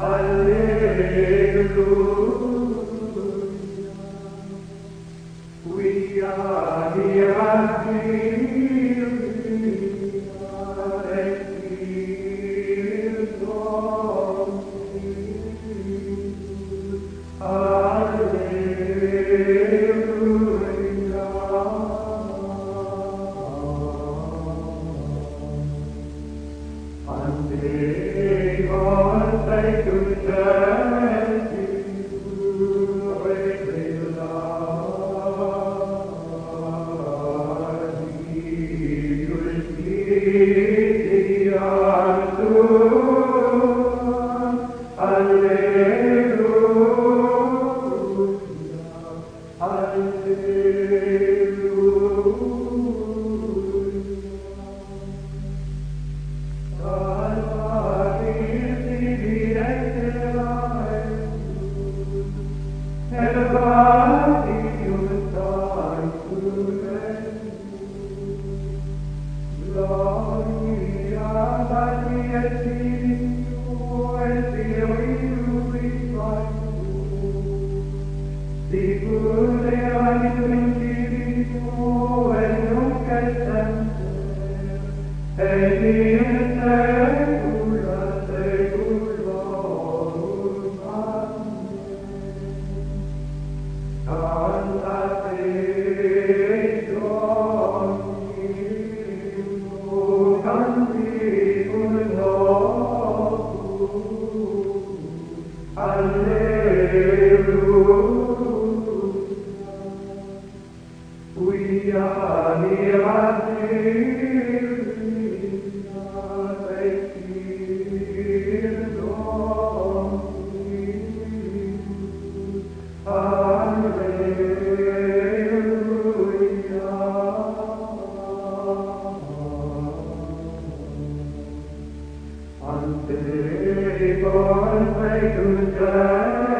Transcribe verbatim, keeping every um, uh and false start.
Alleluia. We are here at Thee, and fears of Thee. Alleluia. And they God say to thank you, greatly love thee, to speak thee unto. Alleluia, we are here at Thee, thy tears of Thee. Alleluia. Ante God may to